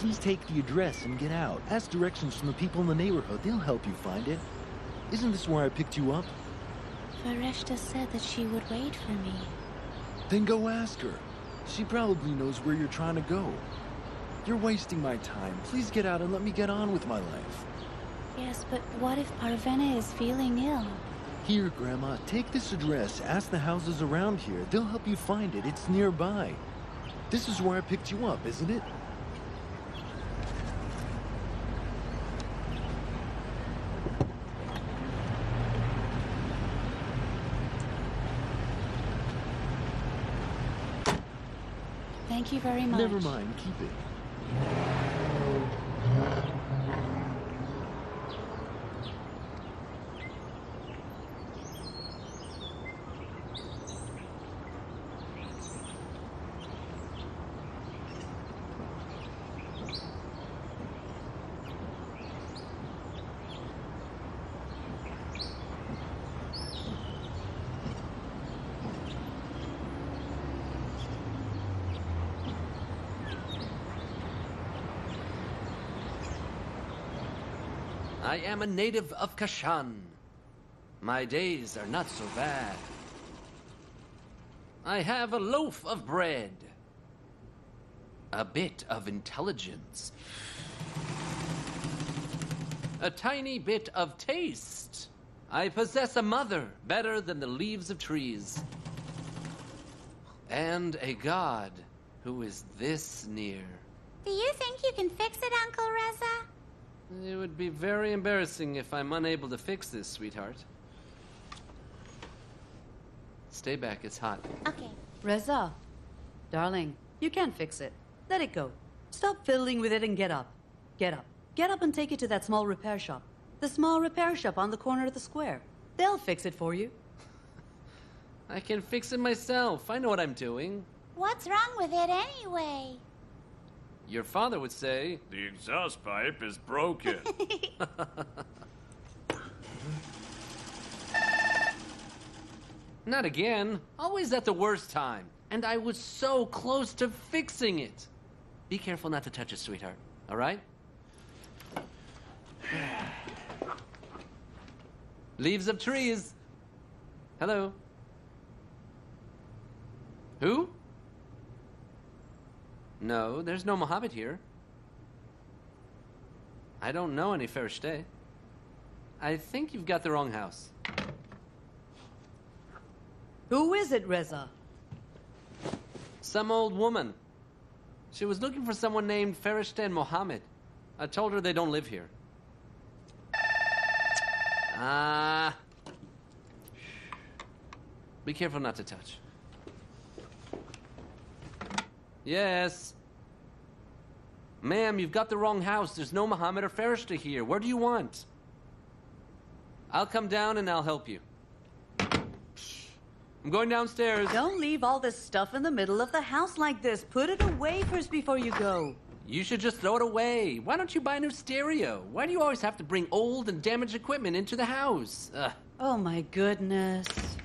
Please take the address and get out. Ask directions from the people in the neighborhood. They'll help you find it. Isn't this where I picked you up? Fareshta said that she would wait for me. Then go ask her. She probably knows where you're trying to go. You're wasting my time. Please get out and let me get on with my life. Yes, but what if Parvena is feeling ill? Here, Grandma, take this address. Ask the houses around here. They'll help you find it. It's nearby. This is where I picked you up, isn't it? Thank you very much. Never mind. Keep it. I am a native of Kashan. My days are not so bad. I have a loaf of bread, a bit of intelligence, a tiny bit of taste. I possess a mother better than the leaves of trees, and a god who is this near. Do you think you can fix it, Uncle Reza? It would be very embarrassing if I'm unable to fix this, sweetheart. Stay back, it's hot. Okay. Reza, darling, you can't fix it. Let it go. Stop fiddling with it and get up. Get up. Get up and take it to that small repair shop. The small repair shop on the corner of the square. They'll fix it for you. I can fix it myself. I know what I'm doing. What's wrong with it anyway? Your father would say, The exhaust pipe is broken. not again. Always at the worst time. And I was so close to fixing it. Be careful not to touch it, sweetheart. All right? Leaves of trees. Hello. Who? No, there's no Mohammed here. I don't know any Farishte. I think you've got the wrong house. Who is it, Reza? Some old woman. She was looking for someone named Farishte and Mohammed. I told her they don't live here. Be careful not to touch. Yes. Ma'am, you've got the wrong house. There's no Mohammed or Farishta here. Where do you want? I'll come down and I'll help you. I'm going downstairs. Don't leave all this stuff in the middle of the house like this. Put it away first before you go. You should just throw it away. Why don't you buy a new stereo? Why do you always have to bring old and damaged equipment into the house? Oh my goodness.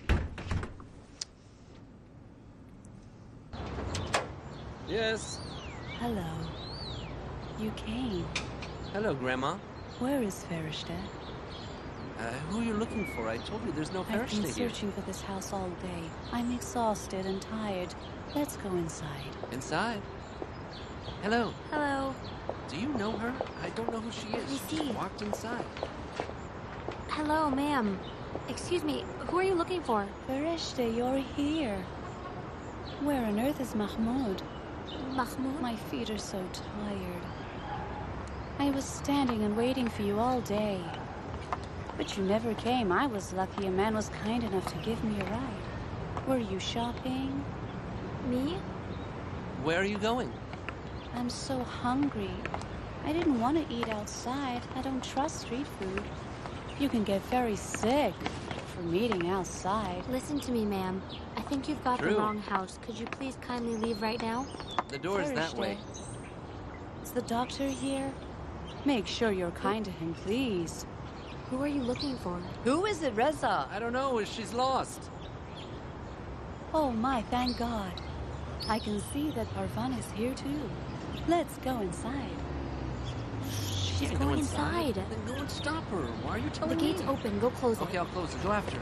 Yes. Hello. You came. Hello, Grandma. Where is Farishta? Who are you looking for? I told you there's no I've been Farishta here. searching for this house all day. I'm exhausted and tired. Let's go inside. Inside? Hello. Hello. Do you know her? I don't know who she is. Let me She see. just walked inside. Hello, ma'am. Excuse me, who are you looking for? Farishta, you're here. Where on earth is Mahmoud? Mahmoud? My feet are so tired. I was standing and waiting for you all day. But you never came. I was lucky a man was kind enough to give me a ride. Were you shopping? Me? Where are you going? I'm so hungry. I didn't want to eat outside. I don't trust street food. You can get very sick from eating outside. Listen to me, ma'am. I think you've got True. the wrong house. Could you please kindly leave right now? The door is that Farishta, way. Is the doctor here? Make sure you're kind to him, please. Who are you looking for? Who is it, Reza? I don't know. She's lost. Oh my, thank God. I can see that Parvan is here too. Let's go inside. She's going inside. Then go and stop her. Why are you The telling gate's me? open. Go close Okay, it. I'll close it. Go after her.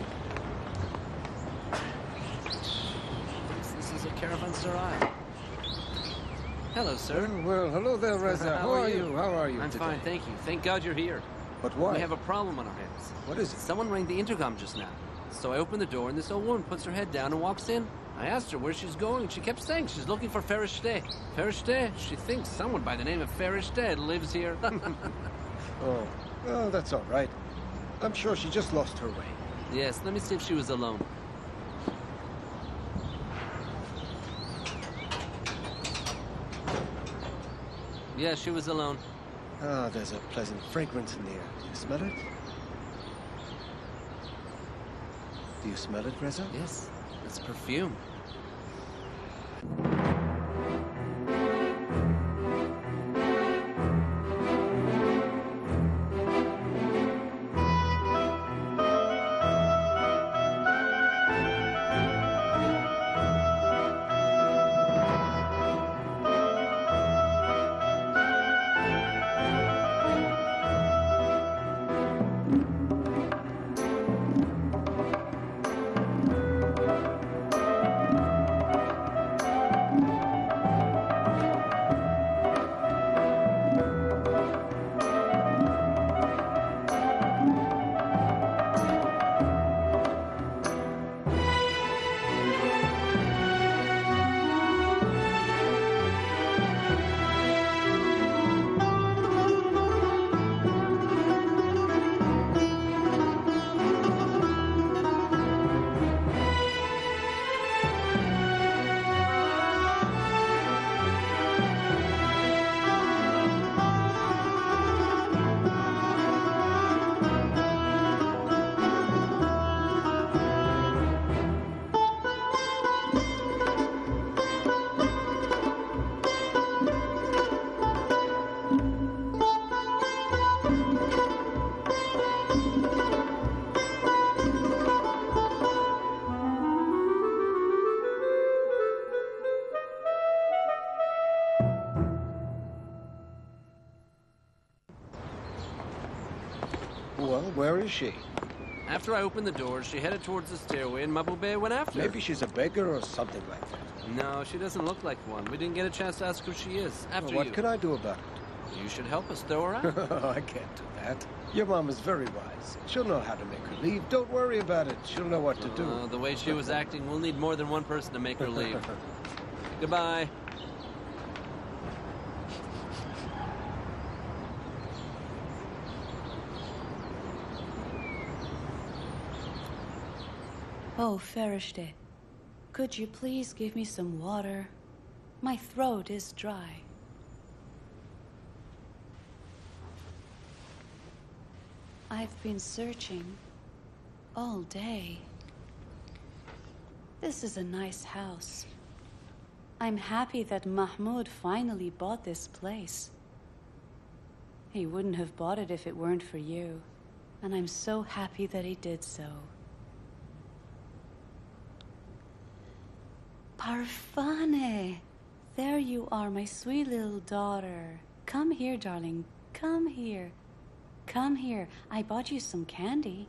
This is a caravanserai. Hello, sir. Well, hello there, Reza. How are you? How are you I'm today? fine, thank you. Thank God you're here. But why? We have a problem on our hands. What is it? Someone rang the intercom just now. So I opened the door, and this old woman puts her head down and walks in. I asked her where she's going. She kept saying she's looking for Ferishteh. Ferishteh? She thinks someone by the name of Ferishteh lives here. Oh, well, that's all right. I'm sure she just lost her way. Yes, let me see if she was alone. Yeah, she was alone. Ah, there's a pleasant fragrance in the air. Do you smell it? Do you smell it, Reza? Yes, it's perfume. Well, where is she? After I opened the door, she headed towards the stairway, and Mabube went after her. Maybe she's a beggar or something like that. No, she doesn't look like one. We didn't get a chance to ask who she is. After What you. can I do about it? You should help us throw her out. I can't do that. Your mom is very wise. She'll know how to make her leave. Don't worry about it. She'll know what to do. The way she was acting, we'll need more than one person to make her leave. Goodbye. Oh, Ferishteh, could you please give me some water? My throat is dry. I've been searching all day. This is a nice house. I'm happy that Mahmoud finally bought this place. He wouldn't have bought it if it weren't for you, and I'm so happy that he did so. Parvane! There you are, my sweet little daughter. Come here, darling. Come here. Come here. I bought you some candy.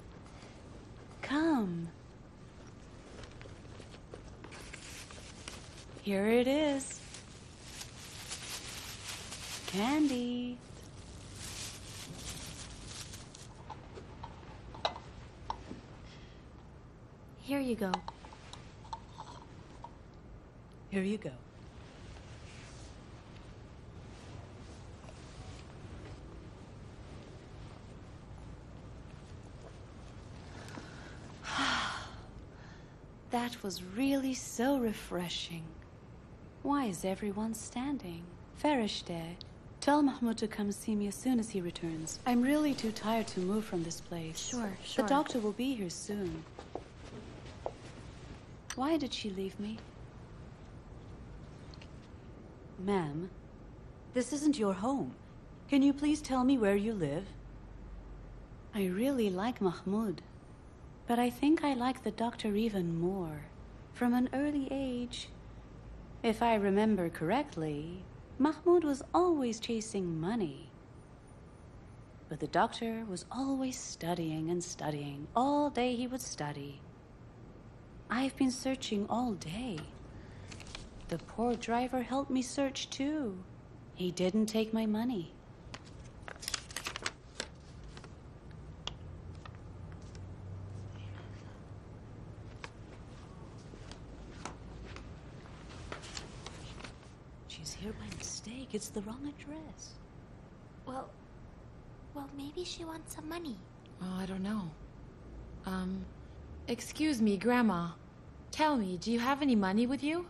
Come. Here it is. Candy. Here you go. Here you go. That was really so refreshing. Why is everyone standing? Ferishteh, tell Mahmoud to come see me as soon as he returns. I'm really too tired to move from this place. Sure. The doctor will be here soon. Why did she leave me? Ma'am, this isn't your home. Can you please tell me where you live? I really like Mahmoud, but I think I like the doctor even more. From an early age, If I remember correctly, Mahmoud was always chasing money. But the doctor was always studying and studying. All day he would study. I've been searching all day. The poor driver helped me search too. He didn't take my money. She's here by mistake. It's the wrong address. Well, maybe she wants some money. Oh, I don't know. Excuse me, Grandma. Tell me, do you have any money with you?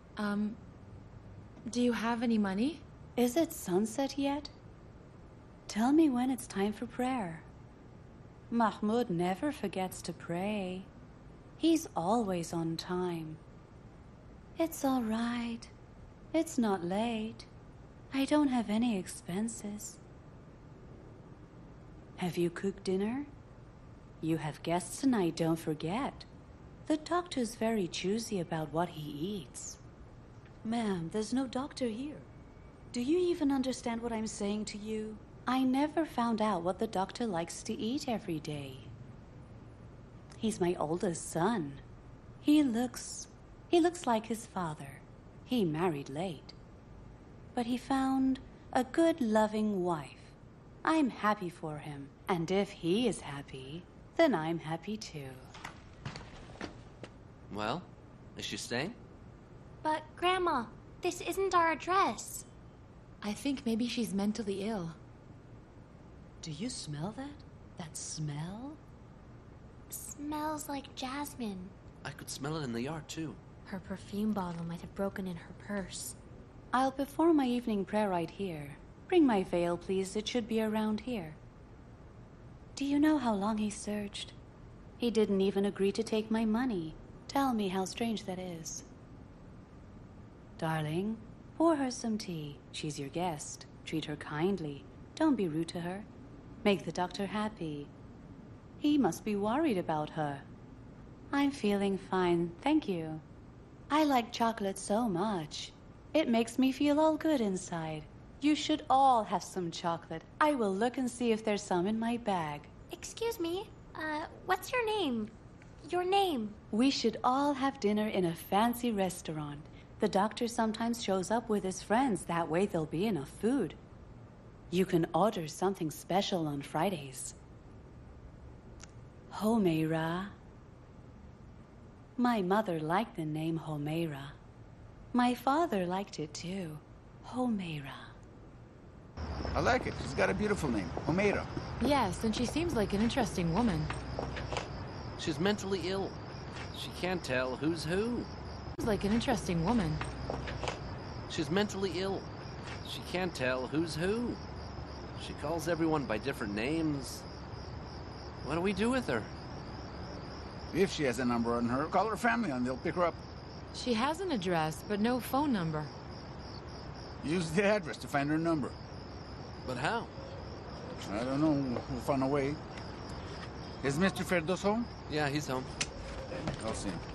Do you have any money? Is it sunset yet? Tell me when it's time for prayer. Mahmoud never forgets to pray. He's always on time. It's all right. It's not late. I don't have any expenses. Have you cooked dinner? You have guests tonight, don't forget. The doctor's very choosy about what he eats. Ma'am, there's no doctor here. Do you even understand what I'm saying to you? I never found out what the doctor likes to eat every day. He's my oldest son. He looks like his father. He married late. But he found a good, loving wife. I'm happy for him. And if he is happy, then I'm happy too. Well, is she staying? But, Grandma, this isn't our address. I think maybe she's mentally ill. Do you smell that? That smell? Smells like jasmine. I could smell it in the yard, too. Her perfume bottle might have broken in her purse. I'll perform my evening prayer right here. Bring my veil, please. It should be around here. Do you know how long he searched? He didn't even agree to take my money. Tell me how strange that is. Darling, pour her some tea. She's your guest. Treat her kindly. Don't be rude to her. Make the doctor happy. He must be worried about her. I'm feeling fine, thank you. I like chocolate so much. It makes me feel all good inside. You should all have some chocolate. I will look and see if there's some in my bag. Excuse me, what's your name? Your name? We should all have dinner in a fancy restaurant. The doctor sometimes shows up with his friends. That way there'll be enough food. You can order something special on Fridays. Homeira. My mother liked the name Homeira. My father liked it too. Homeira. I like it. She's got a beautiful name. Homeira. Yes, and she seems like an interesting woman. She's mentally ill. She can't tell who's who. Seems like an interesting woman. She's mentally ill. She can't tell who's who. She calls everyone by different names. What do we do with her? If she has a number on her, call her family and they'll pick her up. She has an address, but no phone number. Use the address to find her number. But how? I don't know. We'll find a way. Is Mr. Ferdos home? Yeah, he's home. I'll see him.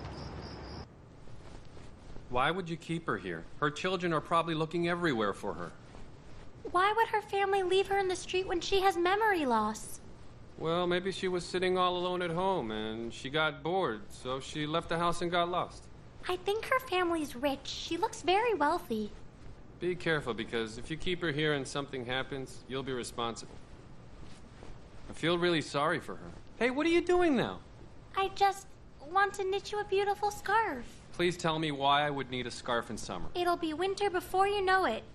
Why would you keep her here? Her children are probably looking everywhere for her. Why would her family leave her in the street when she has memory loss? Well, maybe she was sitting all alone at home and she got bored, so she left the house and got lost. I think her family's rich. She looks very wealthy. Be careful, because if you keep her here and something happens, you'll be responsible. I feel really sorry for her. Hey, what are you doing now? I just want to knit you a beautiful scarf. Please tell me why I would need a scarf in summer. It'll be winter before you know it.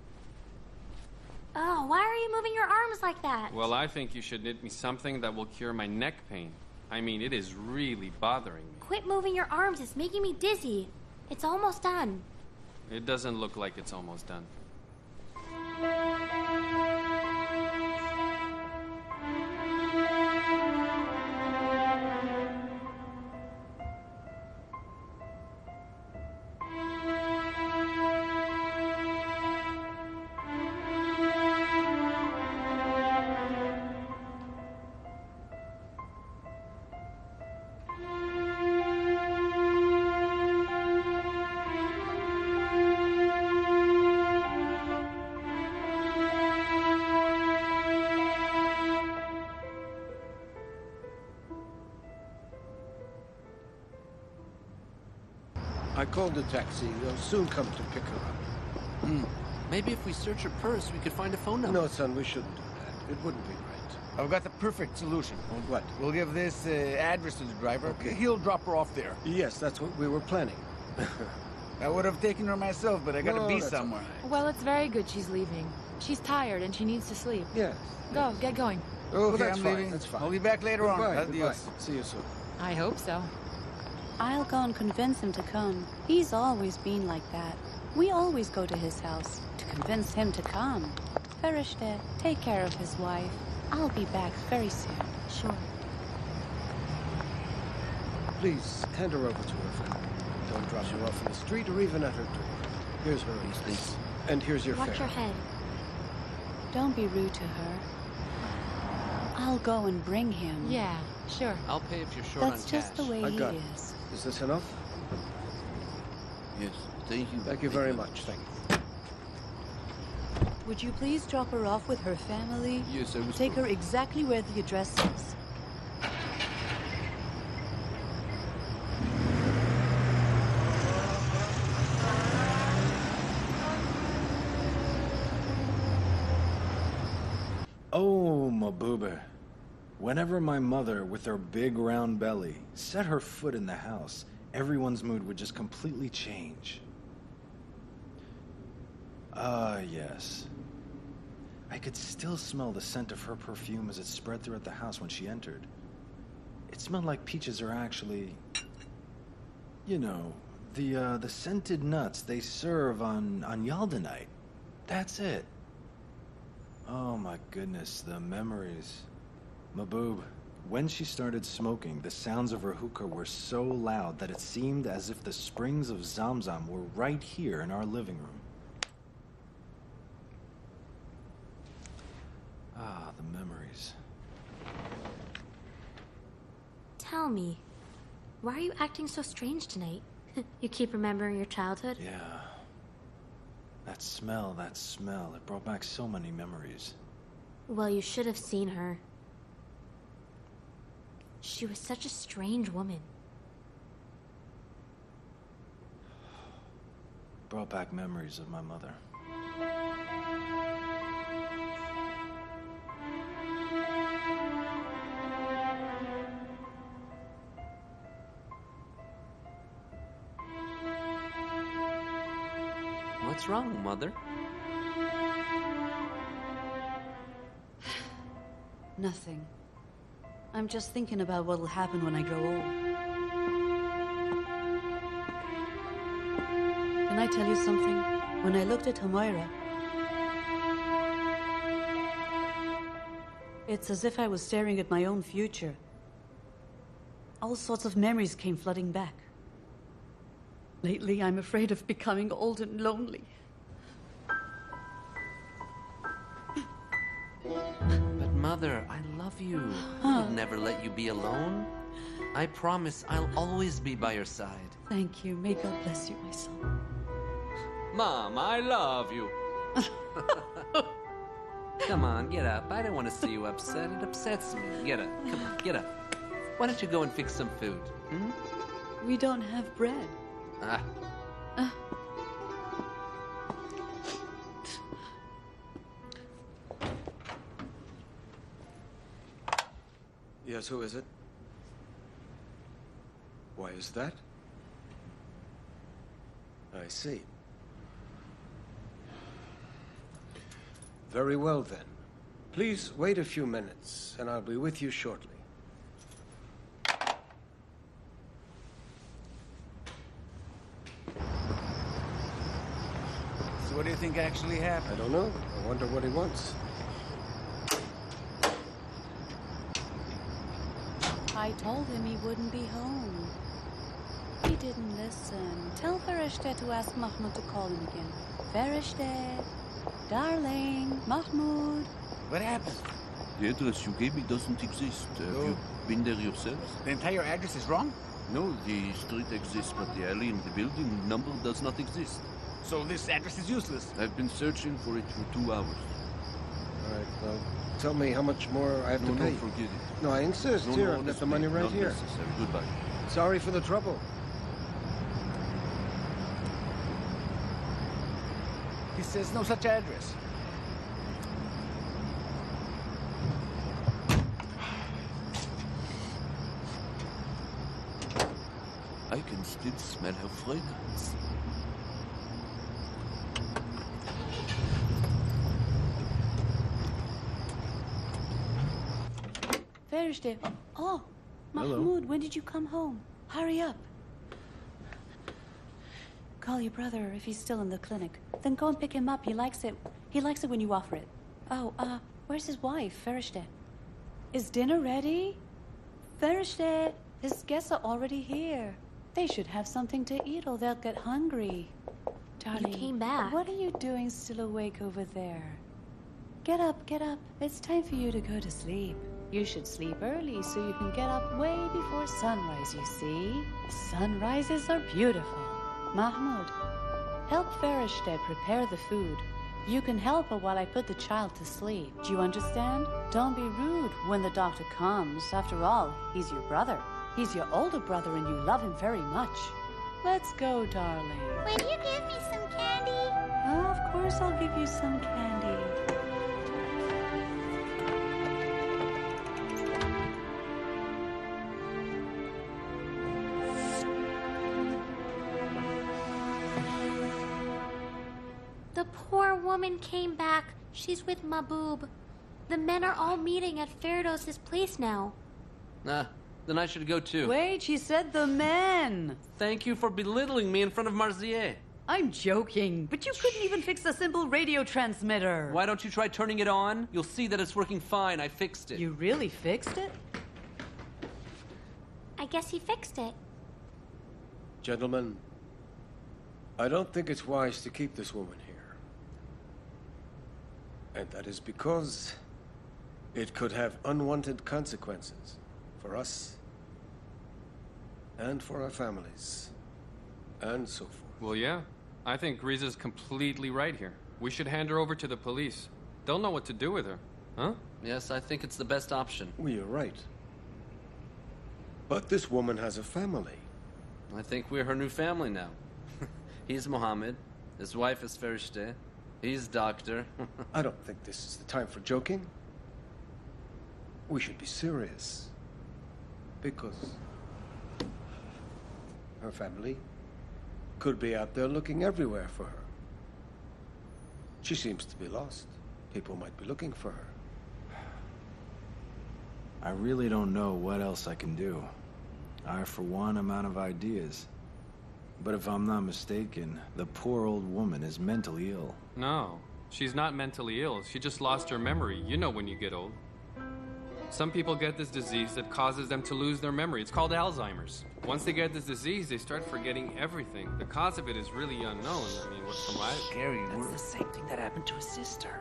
Oh, why are you moving your arms like that? Well, I think you should knit me something that will cure my neck pain. I mean, it is really bothering me. Quit moving your arms. It's making me dizzy. It's almost done. It doesn't look like it's almost done. called a taxi. They'll soon come to pick her up. Maybe if we search her purse, we could find a phone number. No, son, we shouldn't do that. It wouldn't be right. I've got the perfect solution. What? We'll give this address to the driver. Okay. He'll drop her off there. Yes, that's what we were planning. I would have taken her myself, but I gotta No, be that's somewhere. all right. Well, it's very good she's leaving. She's tired and she needs to sleep. Yes. Go, get going. Okay, that's I'm fine. leaving. That's fine. I'll be back later on. Goodbye, Adios. goodbye. See you soon. I hope so. I'll go and convince him to come. He's always been like that. We always go to his house to convince him to come. Ferishte, take care of his wife. I'll be back very soon. Sure. Please, hand her over to her family. Don't drop her off in the street or even at her door. Here's her address. And here's your Watch fare. your head. Don't be rude to her. I'll go and bring him. Yeah, sure. I'll pay if you're short That's on just the cash. way I he got it. is. Is this enough? Yes, thank you. Thank you very much. Thank you. Would you please drop her off with her family? Yes, I was Take her exactly where the address is. Oh, Mabuba. Whenever my mother, with her big round belly, set her foot in the house, everyone's mood would just completely change. Ah, yes. I could still smell the scent of her perfume as it spread throughout the house when she entered. It smelled like peaches are actually... You know, the scented nuts they serve on Yalda night. That's it. Oh my goodness, the memories. Maboob, when she started smoking, the sounds of her hookah were so loud that it seemed as if the springs of Zamzam were right here in our living room. Ah, the memories. Tell me, why are you acting so strange tonight? You keep remembering your childhood? Yeah. That smell, it brought back so many memories. Well, you should have seen her. She was such a strange woman. Brought back memories of my mother. What's wrong, Mother? Nothing. I'm just thinking about what'll happen when I grow old. Can I tell you something? When I looked at Humaira, it's as if I was staring at my own future. All sorts of memories came flooding back. Lately, I'm afraid of becoming old and lonely. But Mother, I love you. I'll never let you be alone. I promise I'll always be by your side. Thank you. May God bless you, my son. Mom, I love you. Come on, get up. I don't want to see you upset. It upsets me. Get up. Come on, get up. Why don't you go and fix some food? Hmm? We don't have bread. Ah. Yes, who is it? Why is that? I see. Very well, then. Please wait a few minutes, and I'll be with you shortly. So what do you think actually happened? I don't know. I wonder what he wants. I told him he wouldn't be home. He didn't listen. Tell Ferishte to ask Mahmoud to call him again. Ferishte, darling, Mahmoud. What happened? The address you gave me doesn't exist. Have you been there yourself? The entire address is wrong? No, the street exists, but the alley and the building number does not exist. So this address is useless? I've been searching for it for 2 hours. All right, well, tell me how much more I have to pay. No, forget it. No, I insist. Here, I've got the money right not here. necessary. Goodbye. Sorry for the trouble. He says no such address. I can still smell her fragrance. Ferishte. Oh, Hello. Mahmoud, when did you come home? Hurry up. Call your brother if he's still in the clinic. Then go and pick him up. He likes it. He likes it when you offer it. Oh, where's his wife, Ferishte? Is dinner ready? Ferishte, his guests are already here. They should have something to eat or they'll get hungry. Darling, You came back. What are you doing still awake over there? Get up, get up. It's time for you to go to sleep. You should sleep early so you can get up way before sunrise, you see? Sunrises are beautiful. Mahmoud, help Ferishte prepare the food. You can help her while I put the child to sleep. Do you understand? Don't be rude when the doctor comes. After all, he's your brother. He's your older brother and you love him very much. Let's go, darling. Will you give me some candy? Oh, of course I'll give you some candy. The poor woman came back. She's with Mahbub. The men are all meeting at Ferdows's place now. Then I should go too. Wait, she said the men. Thank you for belittling me in front of Marzier. I'm joking, but you couldn't even fix a simple radio transmitter. Why don't you try turning it on? You'll see that it's working fine. I fixed it. You really fixed it? I guess he fixed it. Gentlemen, I don't think it's wise to keep this woman here. And that is because it could have unwanted consequences for us and for our families and so forth. Well, yeah. I think Riza's completely right here. We should hand her over to the police. They'll know what to do with her. Huh? Yes, I think it's the best option. Well, you're right. But this woman has a family. I think we're her new family now. He's Mohammed. His wife is Ferishte. He's doctor. I don't think this is the time for joking. We should be serious. Because her family could be out there looking everywhere for her. She seems to be lost. People might be looking for her. I really don't know what else I can do. I, for one, am out of ideas. But if I'm not mistaken, the poor old woman is mentally ill. No, she's not mentally ill. She just lost her memory. You know when you get old. Some people get this disease that causes them to lose their memory. It's called Alzheimer's. Once they get this disease, they start forgetting everything. The cause of it is really unknown. I mean, what's from what? Scary That's word. the same thing that happened to his sister.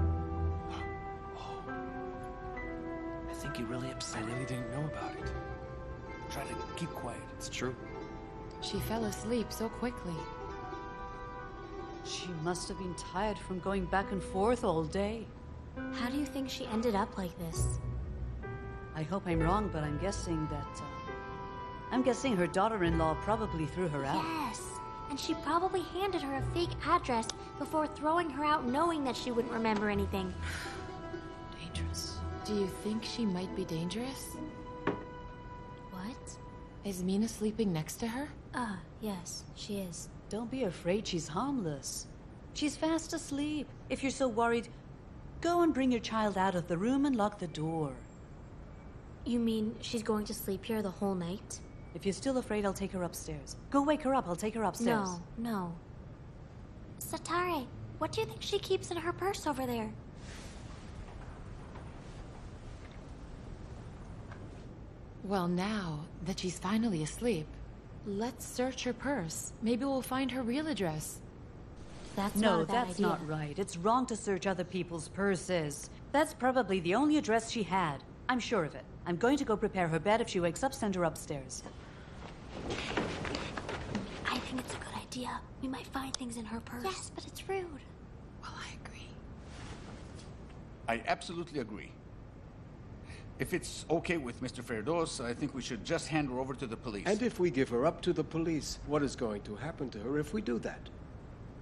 I think he really upset I really didn't know about it. Try to keep quiet. It's true. She fell asleep so quickly. She must have been tired from going back and forth all day. How do you think she ended up like this? I hope I'm wrong, but I'm guessing that, I'm guessing her daughter-in-law probably threw her out. Yes, and she probably handed her a fake address before throwing her out knowing that she wouldn't remember anything. Dangerous. Do you think she might be dangerous? What? Is Mina sleeping next to her? Yes, she is. Don't be afraid, she's harmless. She's fast asleep. If you're so worried, go and bring your child out of the room and lock the door. You mean she's going to sleep here the whole night? If you're still afraid, I'll take her upstairs. Go wake her up, I'll take her upstairs. No. Satare, what do you think she keeps in her purse over there? Well, now that she's finally asleep, let's search her purse. Maybe we'll find her real address. That's No, not a bad that's idea. not right. It's wrong to search other people's purses. That's probably the only address she had. I'm sure of it. I'm going to go prepare her bed. If she wakes up, send her upstairs. I think it's a good idea. We might find things in her purse. Yes, but it's rude. Well, I agree. I absolutely agree. If it's okay with Mr. Ferdos, I think we should just hand her over to the police. And if we give her up to the police, what is going to happen to her if we do that?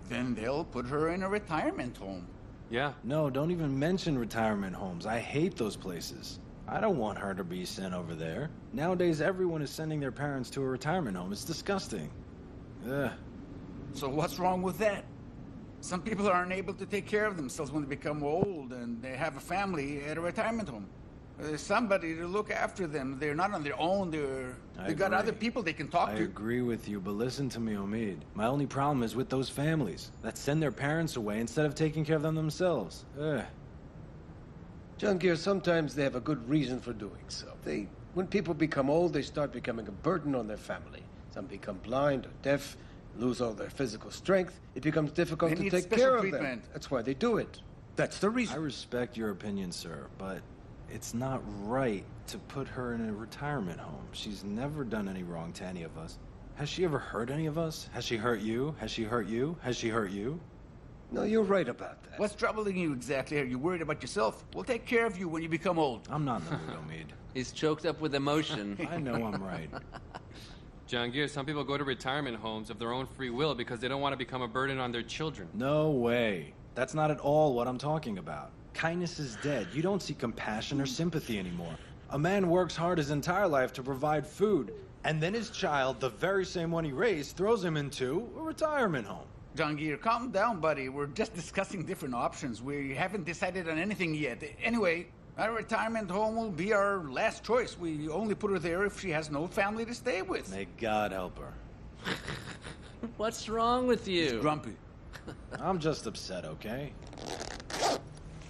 Then they'll put her in a retirement home. Yeah. No, don't even mention retirement homes. I hate those places. I don't want her to be sent over there. Nowadays, everyone is sending their parents to a retirement home. It's disgusting. Ugh. So what's wrong with that? Some people aren't able to take care of themselves when they become old and they have a family at a retirement home. There's somebody to look after them. They're not on their own. They got other people they can talk I to. agree with you, but listen to me, Omid. My only problem is with those families that send their parents away instead of taking care of them themselves. Ugh. Jahangir, sometimes they have a good reason for doing so. When people become old, they start becoming a burden on their family. Some become blind or deaf, lose all their physical strength. It becomes difficult to take care of them. That's why they do it. That's the reason. I respect your opinion, sir, but it's not right to put her in a retirement home. She's never done any wrong to any of us. Has she ever hurt any of us? Has she hurt you? Has she hurt you? Has she hurt you? No, you're right about that. What's troubling you exactly? Are you worried about yourself? We'll take care of you when you become old. I'm not in the mood, Omid. He's choked up with emotion. I know I'm right. Jahangir, some people go to retirement homes of their own free will because they don't want to become a burden on their children. No way. That's not at all what I'm talking about. Kindness is dead. You don't see compassion or sympathy anymore. A man works hard his entire life to provide food, and then his child, the very same one he raised, throws him into a retirement home. Jahangir, calm down, buddy. We're just discussing different options. We haven't decided on anything yet. Anyway, our retirement home will be our last choice. We only put her there if she has no family to stay with. May God help her. What's wrong with you? He's grumpy. I'm just upset, okay? Oh,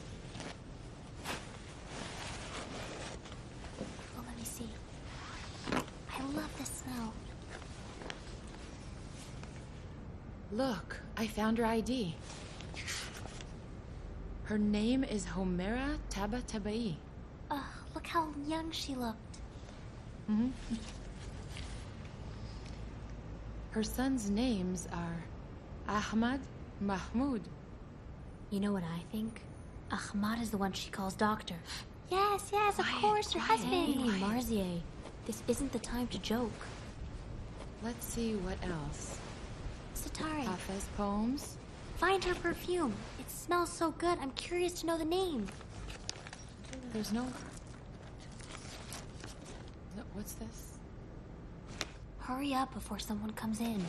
let me see. I love the smell. Look, I found her ID. Her name is Homera Tabatabai. Look how young she looked. Mm-hmm. Her sons' names are Ahmad, Mahmoud. You know what I think? Ahmad is the one she calls doctor. Yes, of course, her husband. Hey, Marzier, this isn't the time to joke. Let's see what else. Satari. Hafez poems. Find her perfume. It smells so good. I'm curious to know the name. There's no... What's this? Hurry up before someone comes in.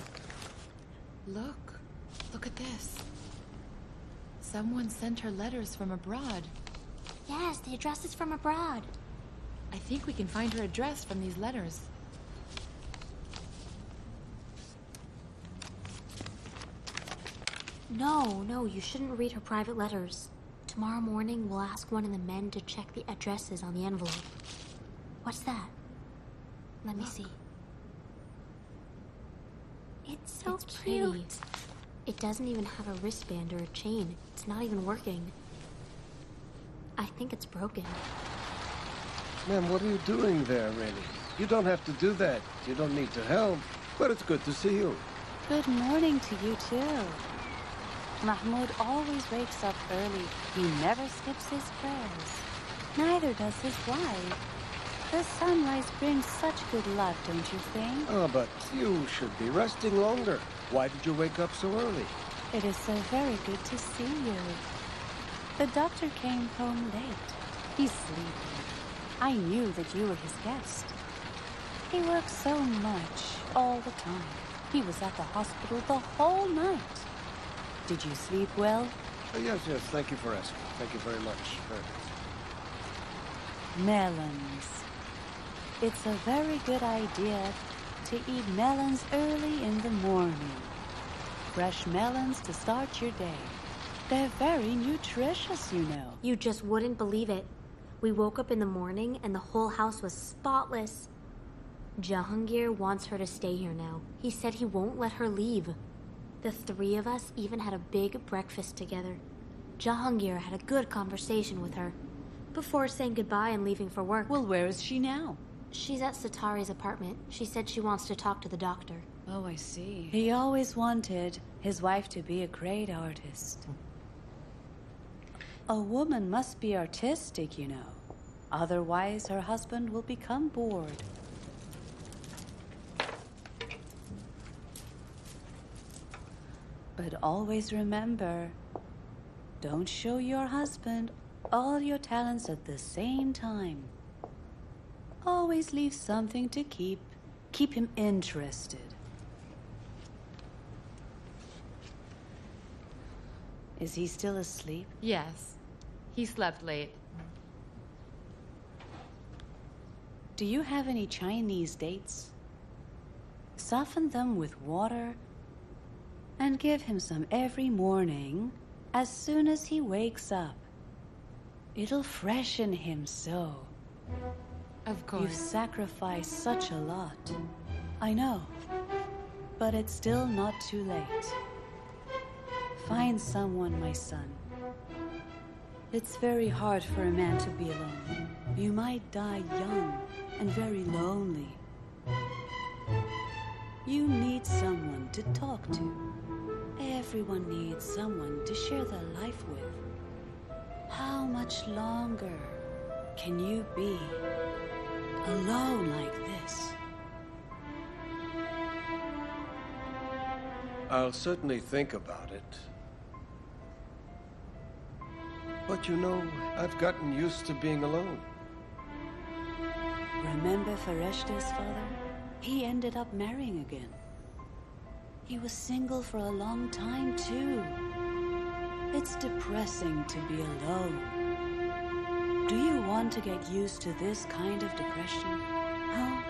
Look at this. Someone sent her letters from abroad. Yes, the address is from abroad. I think we can find her address from these letters. No, you shouldn't read her private letters. Tomorrow morning, we'll ask one of the men to check the addresses on the envelope. What's that? Let me see. It's so cute. Pretty. It doesn't even have a wristband or a chain. It's not even working. I think it's broken. Ma'am, what are you doing there, really? You don't have to do that. You don't need to help. But it's good to see you. Good morning to you, too. Mahmoud always wakes up early. He never skips his prayers. Neither does his wife. The sunrise brings such good luck, don't you think? Oh, but you should be resting longer. Why did you wake up so early? It is so very good to see you. The doctor came home late. He's sleeping. I knew that you were his guest. He works so much, all the time. He was at the hospital the whole night. Did you sleep well? Yes, thank you for asking. Thank you very much. Melons. It's a very good idea to eat melons early in the morning. Fresh melons to start your day. They're very nutritious, you know. You just wouldn't believe it. We woke up in the morning and the whole house was spotless. Jahangir wants her to stay here now. He said he won't let her leave. The three of us even had a big breakfast together. Jahangir had a good conversation with her before saying goodbye and leaving for work. Well, where is she now? She's at Satari's apartment. She said she wants to talk to the doctor. Oh, I see. He always wanted his wife to be a great artist. A woman must be artistic, you know. Otherwise, her husband will become bored. But always remember, don't show your husband all your talents at the same time. Always leave something to keep him interested. Is he still asleep? Yes. He slept late. Do you have any Chinese dates? Soften them with water and give him some every morning as soon as he wakes up. It'll freshen him so. Of course. You've sacrificed such a lot. I know. But it's still not too late. Find someone, my son. It's very hard for a man to be alone. You might die young and very lonely. You need someone to talk to. Everyone needs someone to share their life with. How much longer can you be alone like this? I'll certainly think about it. But you know, I've gotten used to being alone. Remember Fereshta's father? He ended up marrying again. He was single for a long time, too. It's depressing to be alone. Do you want to get used to this kind of depression? Huh?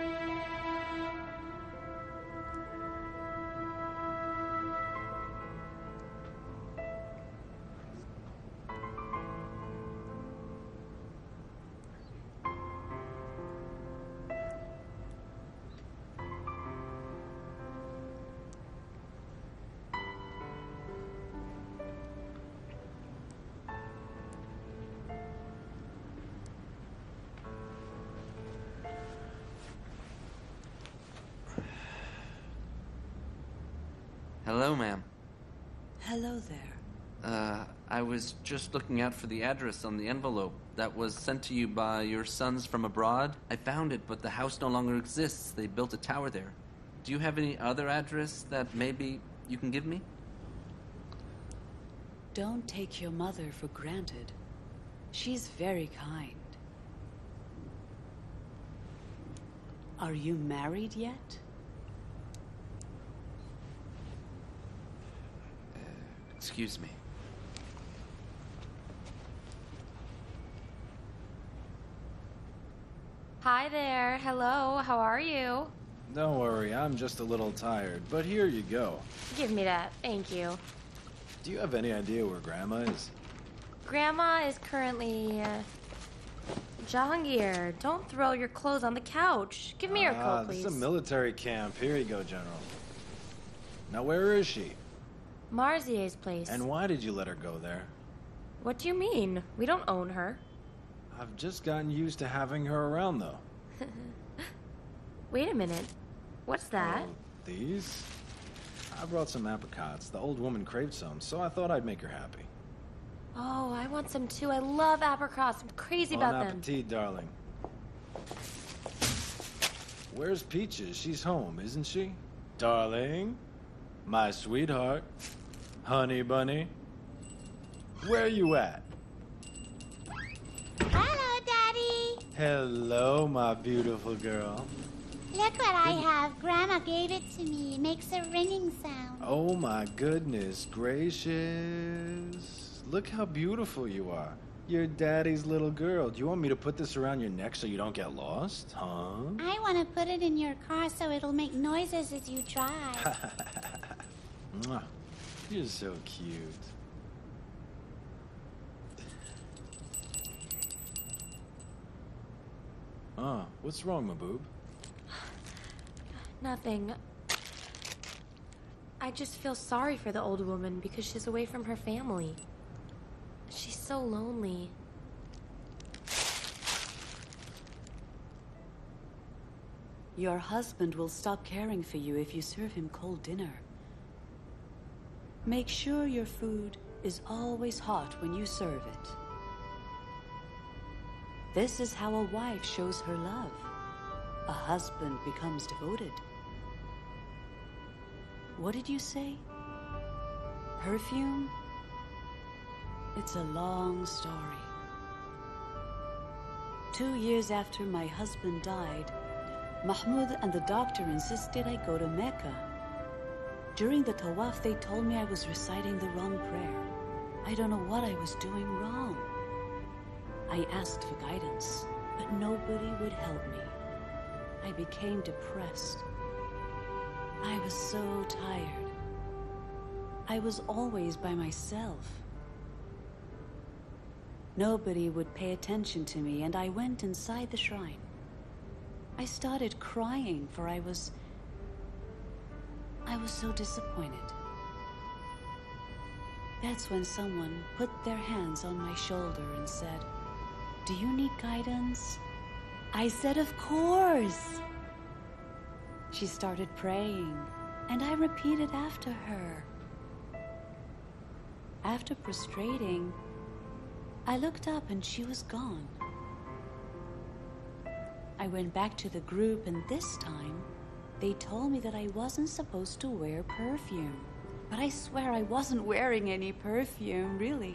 Hello, ma'am. Hello there. I was just looking out for the address on the envelope that was sent to you by your sons from abroad. I found it, but the house no longer exists. They built a tower there. Do you have any other address that maybe you can give me? Don't take your mother for granted. She's very kind. Are you married yet? Excuse me. Hi there. Hello. How are you? Don't worry, I'm just a little tired, but here you go. Give me that. Thank you. Do you have any idea where Grandma is? Grandma is currently... Jahangir, don't throw your clothes on the couch. Give me your coat, please. This is a military camp. Here you go, General. Now, where is she? Marzier's place. And why did you let her go there? What do you mean? We don't own her. I've just gotten used to having her around, though. Wait a minute. What's that? Oh, these? I brought some apricots. The old woman craved some, so I thought I'd make her happy. Oh, I want some too. I love apricots. I'm crazy about them. Bon appetit, darling. Where's Peaches? She's home, isn't she? Darling? My sweetheart? Honey bunny? Where you at? Hello, Daddy. Hello, my beautiful girl. Look what I have. Grandma gave it to me. It makes a ringing sound. Oh my goodness gracious. Look how beautiful you are. You're Daddy's little girl. Do you want me to put this around your neck so you don't get lost? Huh? I want to put it in your car so it'll make noises as you drive. Mwah. You're so cute. What's wrong, my boob? Nothing. I just feel sorry for the old woman because she's away from her family. She's so lonely. Your husband will stop caring for you if you serve him cold dinner. Make sure your food is always hot when you serve it. This is how a wife shows her love. A husband becomes devoted. What did you say? Perfume? It's a long story. 2 years after my husband died, Mahmoud and the doctor insisted I go to Mecca. During the tawaf, they told me I was reciting the wrong prayer. I don't know what I was doing wrong. I asked for guidance, but nobody would help me. I became depressed. I was so tired. I was always by myself. Nobody would pay attention to me, and I went inside the shrine. I started crying, for I was so disappointed. That's when someone put their hands on my shoulder and said, "Do you need guidance?" I said, "Of course." She started praying, and I repeated after her. After prostrating, I looked up and she was gone. I went back to the group, and this time, they told me that I wasn't supposed to wear perfume. But I swear I wasn't wearing any perfume, really.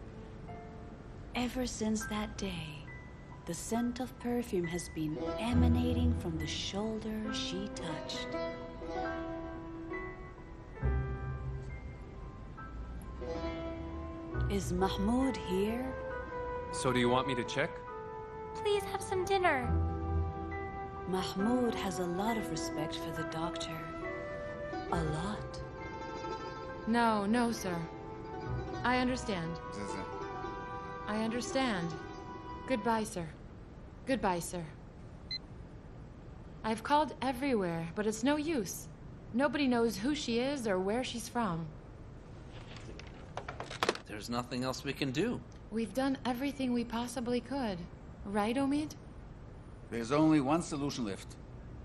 Ever since that day, the scent of perfume has been emanating from the shoulder she touched. Is Mahmoud here? So do you want me to check? Please have some dinner. Mahmoud has a lot of respect for the doctor. A lot. No, no, sir. I understand. I understand. Goodbye, sir. Goodbye, sir. I've called everywhere, but it's no use. Nobody knows who she is or where she's from. There's nothing else we can do. We've done everything we possibly could. Right, Omid? There's only one solution left.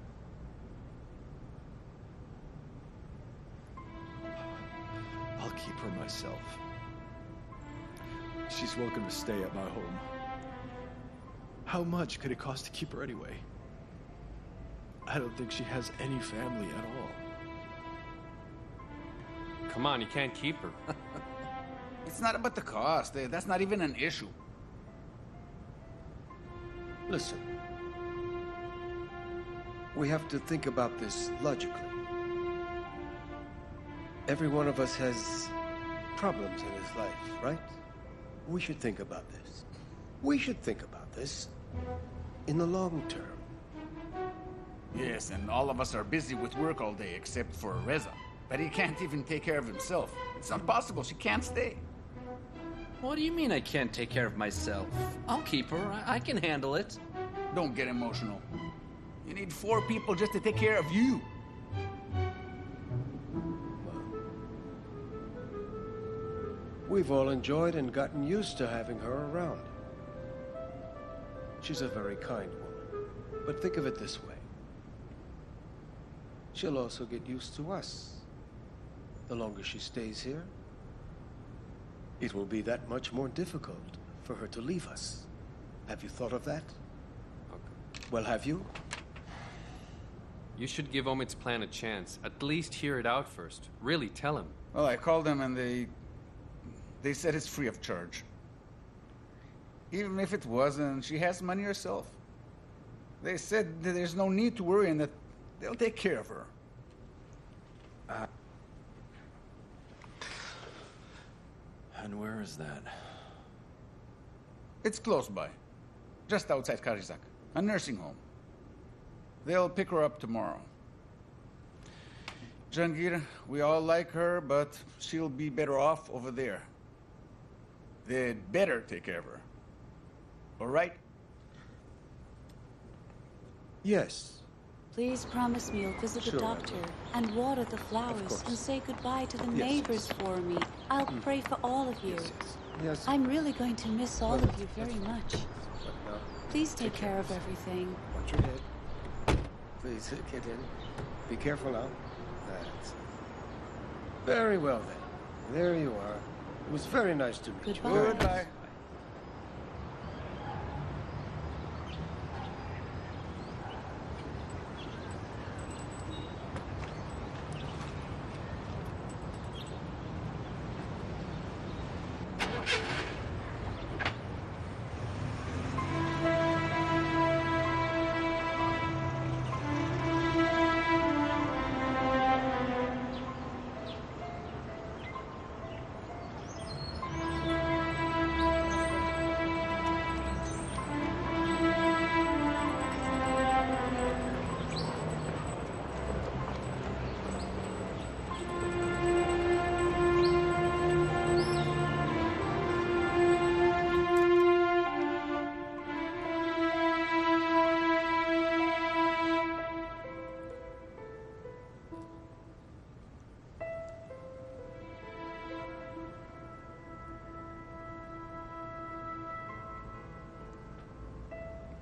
I'll keep her myself. She's welcome to stay at my home. How much could it cost to keep her anyway? I don't think she has any family at all. Come on, you can't keep her. It's not about the cost. That's not even an issue. Listen. We have to think about this logically. Every one of us has problems in his life, right? We should think about this. We should think about this in the long term. Yes, and all of us are busy with work all day except for Reza. But he can't even take care of himself. It's not possible. She can't stay. What do you mean I can't take care of myself? I'll keep her. I can handle it. Don't get emotional. You need 4 people just to take care of you. We've all enjoyed and gotten used to having her around. She's a very kind woman. But think of it this way. She'll also get used to us. The longer she stays here, it will be that much more difficult for her to leave us. Have you thought of that? Okay. Well, have you? You should give Omid's plan a chance. At least hear it out first. Really, tell him. Well, I called them and they said it's free of charge. Even if it wasn't, she has money herself. They said that there's no need to worry and that they'll take care of her. And where is that? It's close by. Just outside Karizak. A nursing home. They'll pick her up tomorrow. Jahangir, we all like her, but she'll be better off over there. They'd better take care of her. All right? Yes. Please promise me you'll visit the Sure. doctor and water the flowers course. and say goodbye to the Yes, neighbors for me. I'll pray for all of you. Yes. I'm really going to miss all of you very much. But now, Please take care of everything. watch your head. Please, get in. Be careful now. That's very well then. There you are. It was very nice to meet Goodbye. you. Goodbye.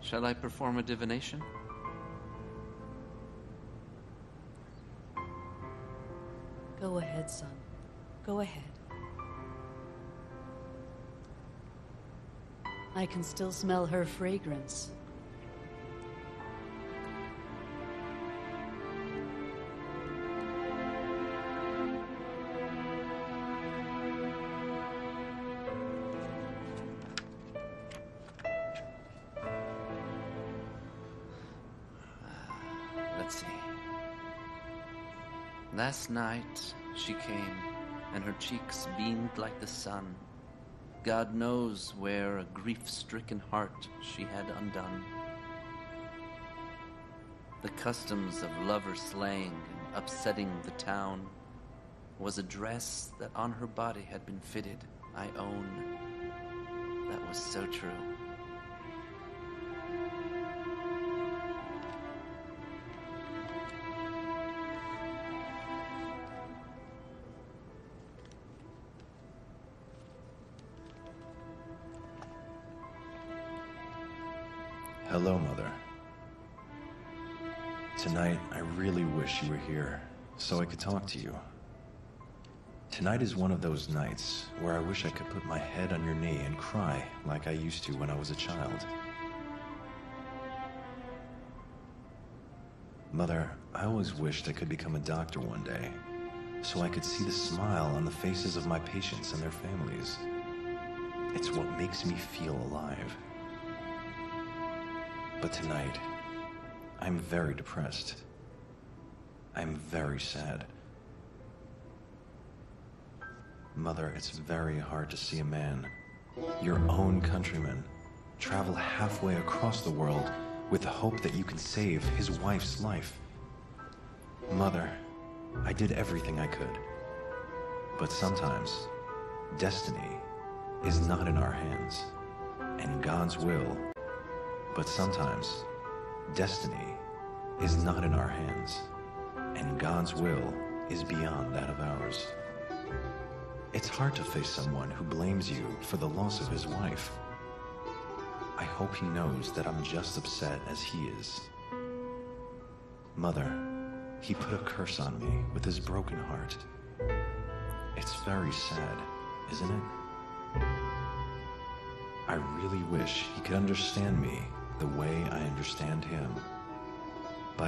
Shall I perform a divination? Go ahead, son. Go ahead. I can still smell her fragrance. Let's see. Last night she came, and her cheeks beamed like the sun. God knows where a grief-stricken heart she had undone. The customs of lover slaying and upsetting the town was a dress that on her body had been fitted, I own. That was so true. Hello, Mother. Tonight, I really wish you were here, so I could talk to you. Tonight is one of those nights where I wish I could put my head on your knee and cry like I used to when I was a child. Mother, I always wished I could become a doctor one day, so I could see the smile on the faces of my patients and their families. It's what makes me feel alive. But tonight, I'm very depressed. I'm very sad. Mother, it's very hard to see a man, your own countryman, travel halfway across the world with the hope that you can save his wife's life. Mother, I did everything I could. But sometimes, destiny is not in our hands, and God's will. But sometimes, destiny is not in our hands, and God's will is beyond that of ours. It's hard to face someone who blames you for the loss of his wife. I hope he knows that I'm just upset as he is. Mother, he put a curse on me with his broken heart. It's very sad, isn't it? I really wish he could understand me the way I understand him. But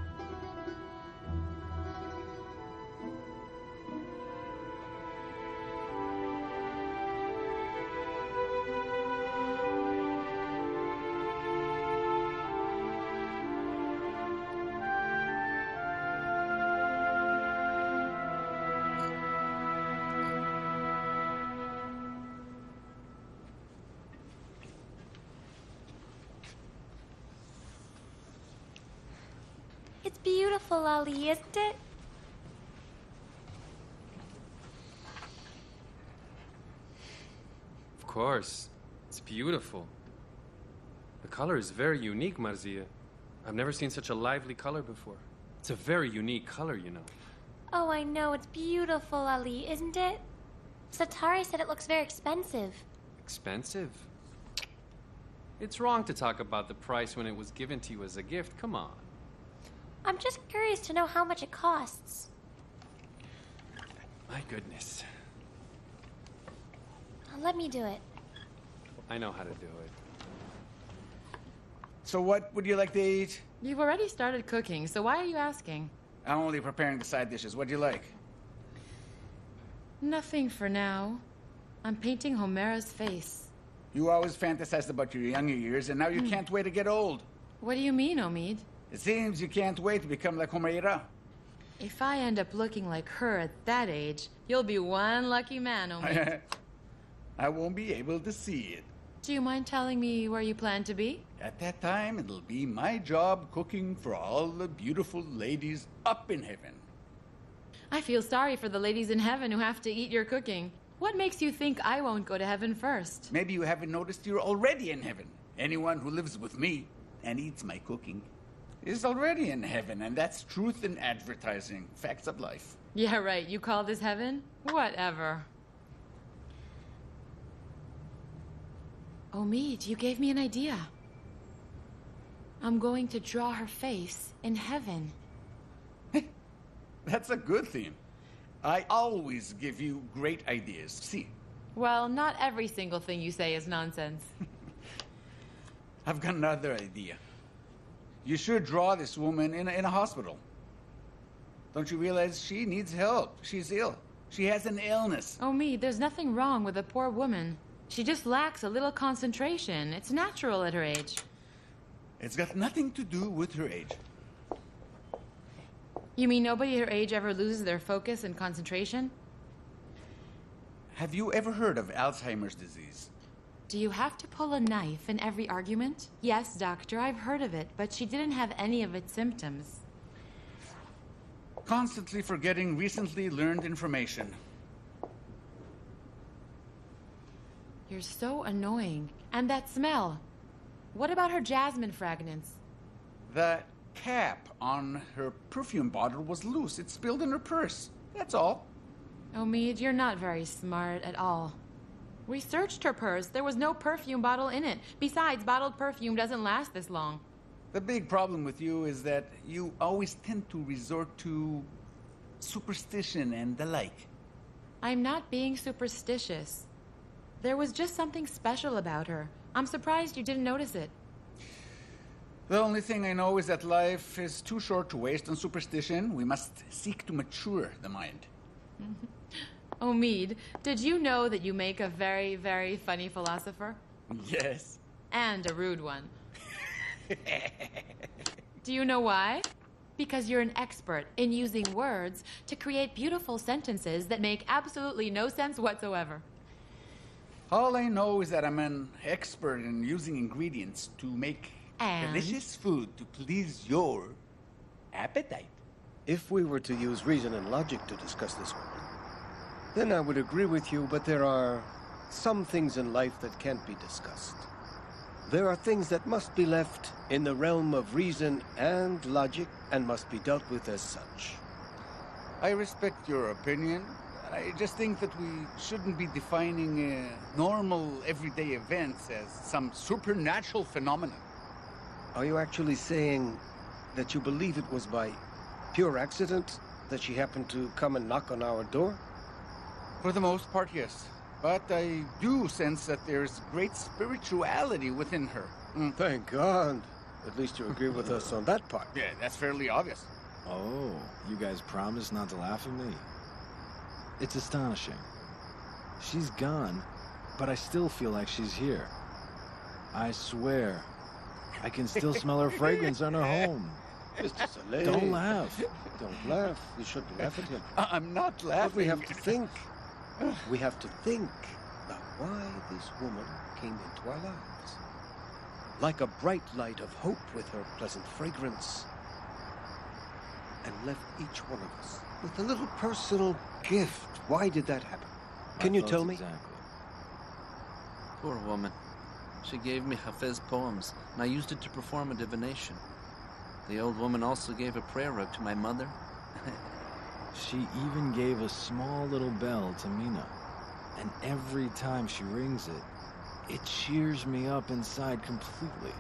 It's beautiful, Ali, isn't it? Of course. It's beautiful. The color is very unique, Marzia. I've never seen such a lively color before. It's a very unique color, you know. Oh, I know. It's beautiful, Ali, isn't it? Satari said it looks very expensive. Expensive? It's wrong to talk about the price when it was given to you as a gift. Come on. I'm just curious to know how much it costs. My goodness. Let me do it. I know how to do it. So what would you like to eat? You've already started cooking, so why are you asking? I'm only preparing the side dishes. What do you like? Nothing for now. I'm painting Homera's face. You always fantasized about your younger years, and now you can't wait to get old. What do you mean, Omid? It seems you can't wait to become like Homera. If I end up looking like her at that age, you'll be one lucky man, Omid. I won't be able to see it. Do you mind telling me where you plan to be? At that time, it'll be my job cooking for all the beautiful ladies up in heaven. I feel sorry for the ladies in heaven who have to eat your cooking. What makes you think I won't go to heaven first? Maybe you haven't noticed you're already in heaven. Anyone who lives with me and eats my cooking is already in heaven, and that's truth in advertising. Facts of life. Yeah, right. You call this heaven? Whatever. Omid, you gave me an idea. I'm going to draw her face in heaven. That's a good thing. I always give you great ideas. See, Well, not every single thing you say is nonsense. I've got another idea. You should draw this woman in a hospital. Don't you realize she needs help? She's ill. She has an illness. Oh, me, there's nothing wrong with a poor woman. She just lacks a little concentration. It's natural at her age. It's got nothing to do with her age. You mean nobody her age ever loses their focus and concentration? Have you ever heard of Alzheimer's disease? Do you have to pull a knife in every argument? Yes, doctor, I've heard of it, but she didn't have any of its symptoms. Constantly forgetting recently learned information. You're so annoying. And that smell. What about her jasmine fragrance? The cap on her perfume bottle was loose. It spilled in her purse. That's all. Omid, you're not very smart at all. We searched her purse. There was no perfume bottle in it. Besides, bottled perfume doesn't last this long. The big problem with you is that you always tend to resort to superstition and the like. I'm not being superstitious. There was just something special about her. I'm surprised you didn't notice it. The only thing I know is that life is too short to waste on superstition. We must seek to mature the mind. Omid, did you know that you make a very, very funny philosopher? Yes. And a rude one. Do you know why? Because you're an expert in using words to create beautiful sentences that make absolutely no sense whatsoever. All I know is that I'm an expert in using ingredients to make delicious food to please your appetite. If we were to use reason and logic to discuss this one, then I would agree with you, but there are some things in life that can't be discussed. There are things that must be left in the realm of reason and logic and must be dealt with as such. I respect your opinion. I just think that we shouldn't be defining normal, everyday events as some supernatural phenomenon. Are you actually saying that you believe it was by pure accident that she happened to come and knock on our door? For the most part, yes. But I do sense that there's great spirituality within her. Thank God. At least you agree with us on that part. Yeah, that's fairly obvious. Oh, you guys promised not to laugh at me? It's astonishing. She's gone, but I still feel like she's here. I swear, I can still smell her fragrance on her home. Mr. Saleh. Don't laugh. Don't laugh. You shouldn't laugh at him. I'm not laughing. But we have to think. We have to think about why this woman came into our lives. Like a bright light of hope with her pleasant fragrance, and left each one of us with a little personal gift. Why did that happen? Can you tell me? Exactly. Poor woman. She gave me Hafez poems, and I used it to perform a divination. The old woman also gave a prayer rug to my mother. She even gave a small little bell to Mina. And every time she rings it, it cheers me up inside completely.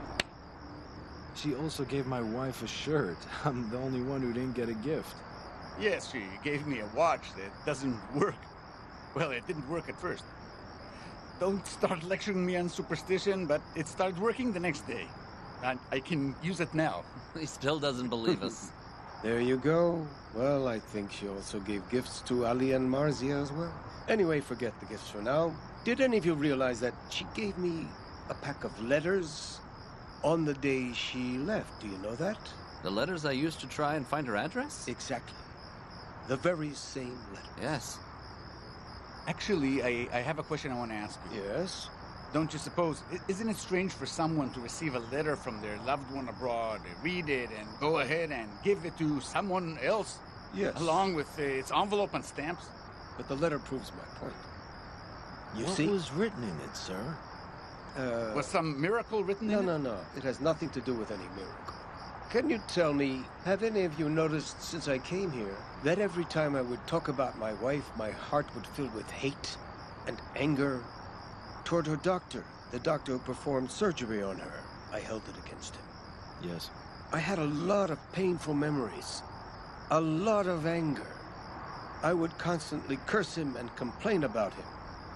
She also gave my wife a shirt. I'm the only one who didn't get a gift. Yes, she gave me a watch that doesn't work. Well, it didn't work at first. Don't start lecturing me on superstition, but it started working the next day. And I can use it now. He still doesn't believe us. There you go. Well, I think she also gave gifts to Ali and Marzia as well. Anyway, forget the gifts for now. Did any of you realize that she gave me a pack of letters on the day she left? Do you know that? The letters I used to try and find her address? Exactly. The very same letters. Yes. Actually, I have a question I want to ask you. Yes? Don't you suppose, isn't it strange for someone to receive a letter from their loved one abroad, read it, and go ahead and give it to someone else? Yes. Along with its envelope and stamps? But the letter proves my point. You What see? was written in it, sir? Was some miracle written in it? No. It has nothing to do with any miracle. Can you tell me, have any of you noticed since I came here that every time I would talk about my wife, my heart would fill with hate and anger toward her doctor, the doctor who performed surgery on her? I held it against him. Yes. I had a lot of painful memories. A lot of anger. I would constantly curse him and complain about him.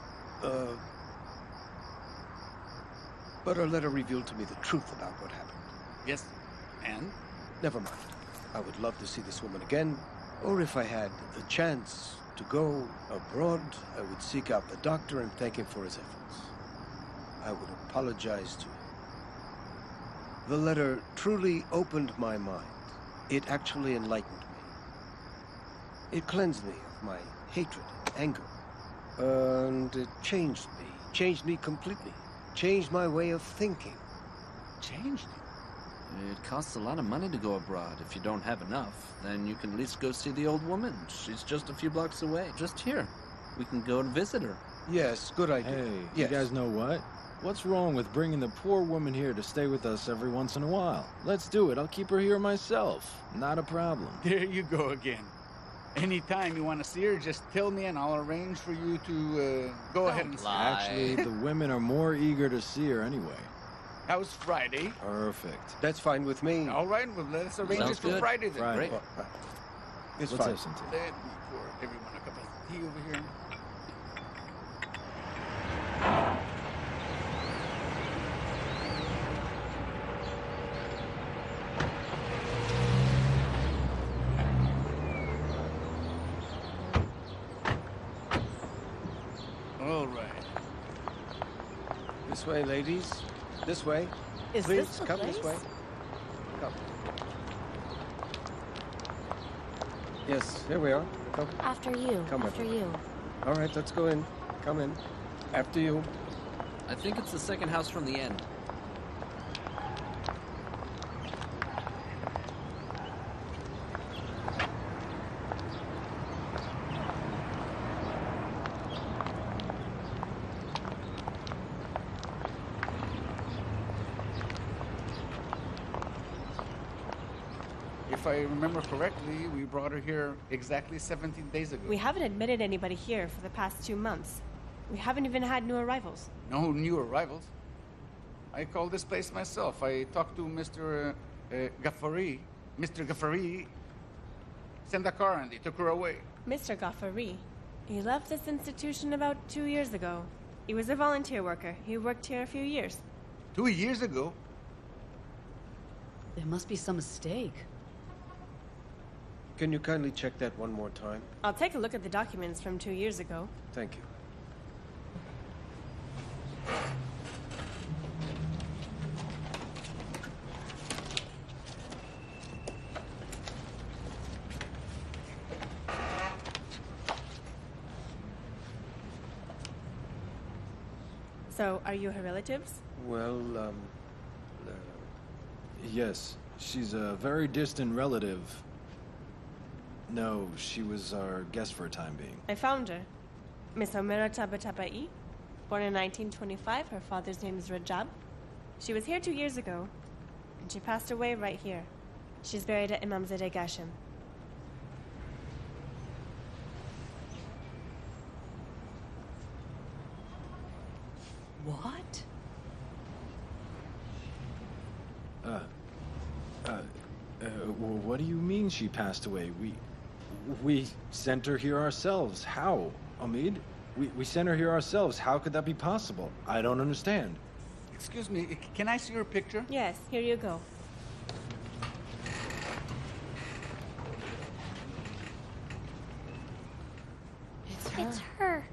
But our letter revealed to me the truth about what happened. Yes, and? Never mind. I would love to see this woman again, or if I had the chance to go abroad, I would seek out the doctor and thank him for his efforts. I would apologize to him. The letter truly opened my mind. It actually enlightened me. It cleansed me of my hatred and anger. And it changed me completely. Changed my way of thinking. Changed? It costs a lot of money to go abroad. If you don't have enough, then you can at least go see the old woman. She's just a few blocks away, just here. We can go and visit her. Yes, good idea. Hey, yes. You guys know what? What's wrong with bringing the poor woman here to stay with us every once in a while? Let's do it. I'll keep her here myself. Not a problem. There you go again. Anytime you want to see her, just tell me and I'll arrange for you to go ahead and see her. Actually, the women are more eager to see her anyway. How's Friday? Perfect. That's fine with me. All right, well, let's arrange Sounds it for good. Friday then. Friday. Great. It's Let's fine. have some tea. Let me pour everyone a cup of tea over here. All right. This way, ladies. This way. Is Please, this the come place? this way. Come. Yes, here we are. Come. After you. Come with After me. you. All right, let's go in. Come in. After you. I think it's the second house from the end. If I remember correctly, we brought her here exactly 17 days ago. We haven't admitted anybody here for the past 2 months. We haven't even had new arrivals. No new arrivals. I called this place myself. I talked to Mr. Ghaffari. Mr. Ghaffari sent a car and they took her away. Mr. Ghaffari. He left this institution about 2 years ago. He was a volunteer worker. He worked here a few years. 2 years ago? There must be some mistake. Can you kindly check that one more time? I'll take a look at the documents from 2 years ago. Thank you. So, are you her relatives? Well, Yes, she's a very distant relative. No, she was our guest for a time being. I found her. Miss Homera Tabatabai. Born in 1925. Her father's name is Rajab. She was here 2 years ago, and she passed away right here. She's buried at Imamzadeh Gashim. What? What do you mean she passed away? We sent her here ourselves. How, Omid? We sent her here ourselves. How could that be possible? I don't understand. Excuse me, can I see your picture? Yes, here you go. It's her. It's her.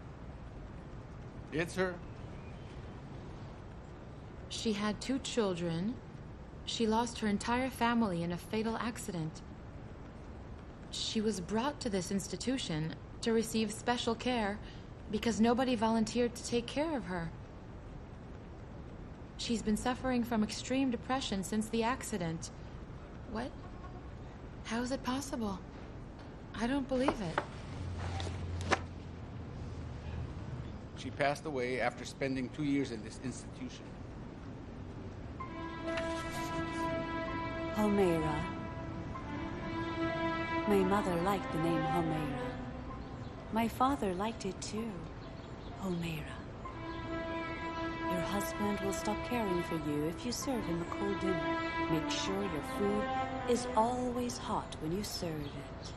It's her. She had 2 children. She lost her entire family in a fatal accident. She was brought to this institution to receive special care because nobody volunteered to take care of her. She's been suffering from extreme depression since the accident. What? How is it possible? I don't believe it. She passed away after spending 2 years in this institution. Homera. My mother liked the name Homera. My father liked it too. Homera. Your husband husband will stop caring for you if you serve him a cold dinner. Make sure your food is always hot when you serve it.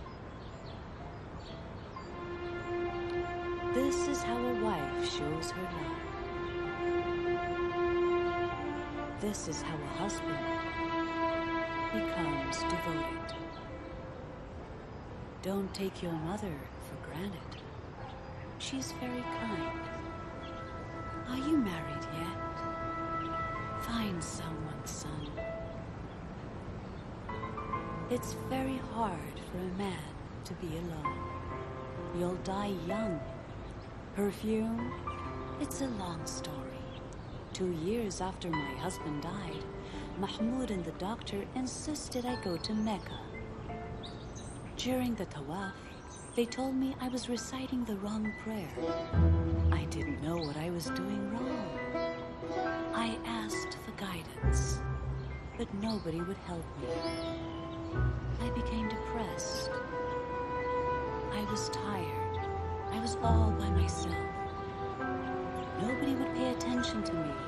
This is how a wife shows her love. This is how a husband becomes devoted. Don't take your mother for granted. She's very kind. Are you married yet? Find someone, son. It's very hard for a man to be alone. You'll die young. Perfume? It's a long story. 2 years after my husband died, Mahmoud and the doctor insisted I go to Mecca. During the tawaf, they told me I was reciting the wrong prayer. I didn't know what I was doing wrong. I asked for guidance, but nobody would help me. I became depressed. I was tired. I was all by myself. Nobody would pay attention to me.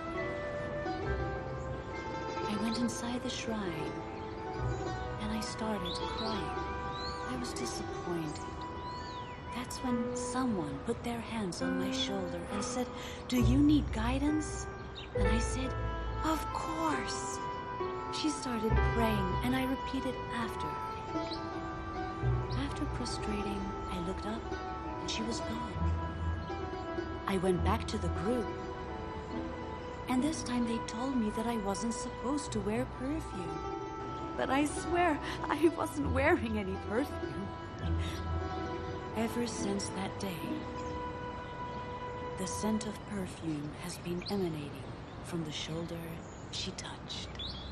I went inside the shrine, and I started crying. I was disappointed. That's when someone put their hands on my shoulder and said, "Do you need guidance?" And I said, "Of course." She started praying, and I repeated after her. After prostrating, I looked up, and she was gone. I went back to the group, and this time they told me that I wasn't supposed to wear perfume. But I swear I wasn't wearing any perfume. Ever since that day, the scent of perfume has been emanating from the shoulder she touched.